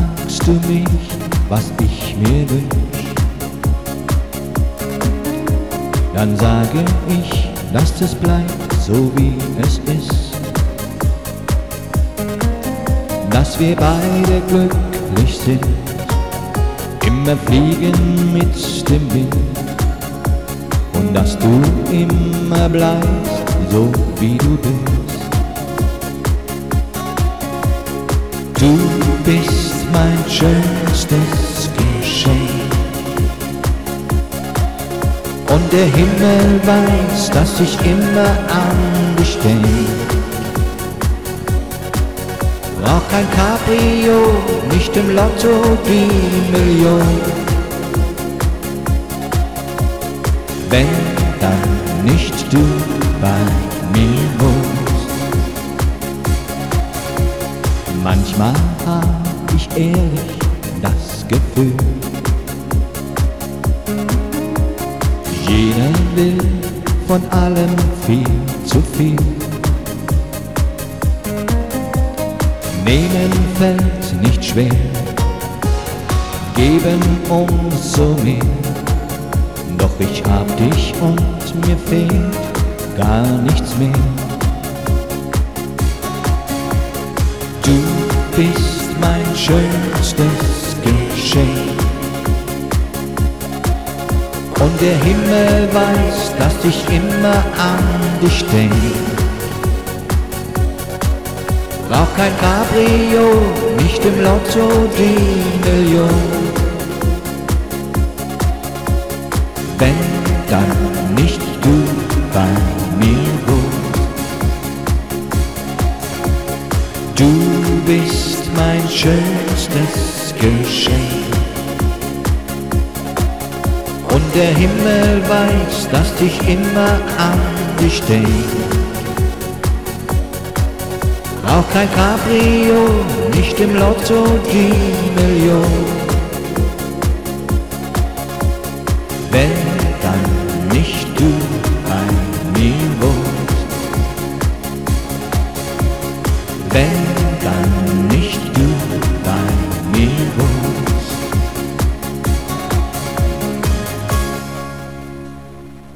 fragst du mich, was ich mir wünsch, dann sage ich, dass es bleibt so wie es ist, dass wir beide glücklich sind, immer fliegen mit dem Wind, und dass du immer bleibst, so wie du bist. Du bist mein schönstes Geschenk, und der Himmel weiß, dass ich immer an dich denk. Brauch kein Cabrio, nicht im Lotto die Million, wenn dann nicht du bei mir wohnst. Manchmal hab ich ehrlich das Gefühl, jeder will von allem viel zu viel. Nehmen fällt nicht schwer, geben umso mehr. Doch ich hab dich und mir fehlt gar nichts mehr. Du bist mein schönstes Geschenk, und der Himmel weiß, dass ich immer an dich denk. Brauch kein Cabrio, nicht im Lotto die Million, wenn dann nicht du bei mir wohnst. Du bist mein schönstes Geschenk, und der Himmel weiß, dass ich immer an dich denk. Brauch kein Cabrio, nicht im Lotto die Million,